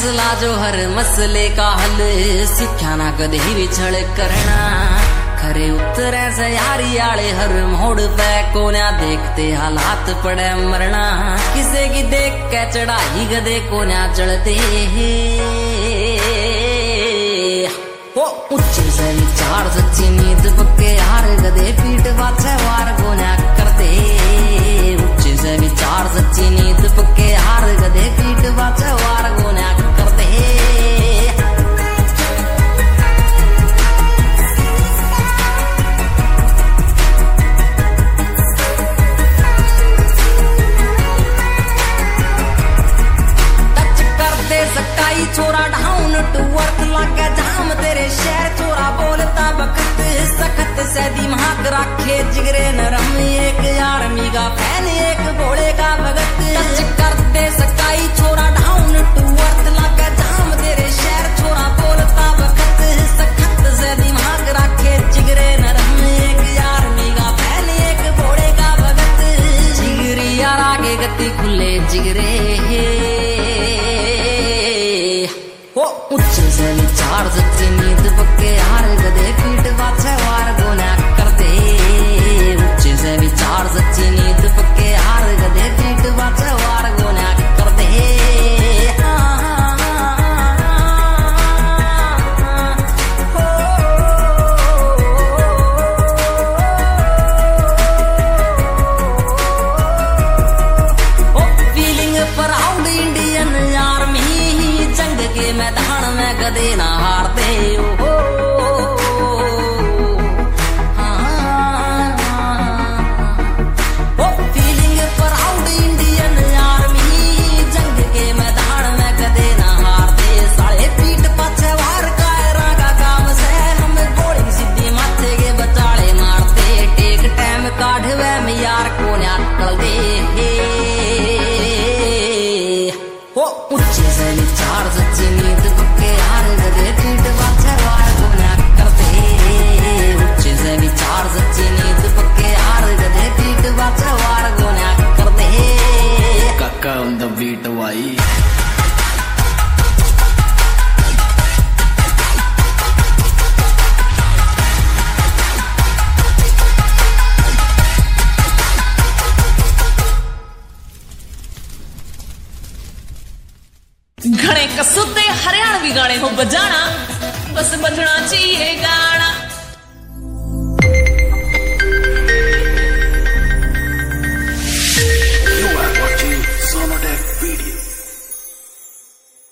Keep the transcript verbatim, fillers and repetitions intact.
फैसला जो हर मसले का हल, सिक्ख्या ना कदे भी छल करना। खरे उतरे से यारी आले हर मोड़ पे कोन्या देखते हालात पड़े मरना। किसे की देख के चढ़ाई गदे कोन्या चढ़ते हो। ऊंचे से विचार सच्ची नींद पक्के यार गदे पीठ पाछे वार कोन्या करते। ऊंचे से विचार सच्ची नींद पक्के यार गदे पीठ पाछे वार कोन्या करते। सकाई छोरा डाउन टू वर्क लागे जाम तेरे शहर छोरा बोलता वक्त सख्त से दिमाग रखे जिगरे नरम। एक आर्मी का फैन एक भोले का भगत, टच कर दे सकाई छोरा डाउन टू वर्क लागे जाम तेरे शहर छोरा बोलता वक्त सख्त से दिमाग रखे जिगरे नरम। एक आर्मी का फैन एक भोले का भगत, जिगरी यार आगे गति खुले जिगरे हो। ऊंचे से विचार सच्ची नींद पक्के यार गदे पीठ पाछे वार गोना करते। ऊंचे से विचार सच्ची नींद पक्के यार गदे पीठ पाछे वार गोना करते। फीलिंग प्राउड इंडियन आर्मी, जंग के मैदान में गदे ना हारते हो। फीलिंग प्राउड इंडियन आर्मी, जंग के मैदान में गदे ना हारते। साले पीठ पाछे वार कायरा का काम से हम गोली सीधी माथे के बचाले मारते। टेक टाइम काढ़वे में यार को निकल दे हो। ऊंचे से विचार सच्ची नींद पक्के यार गदे पीठ पाछे वार गोना करते। ऊंचे से विचार सच्ची नींद पक्के यार गदे पीठ पाछे वार गोना करते। काका ऑन द बीट वाई। घणे कसुते हरियाणवी गाने हो बजाना, बस बजना चाहिए गाना।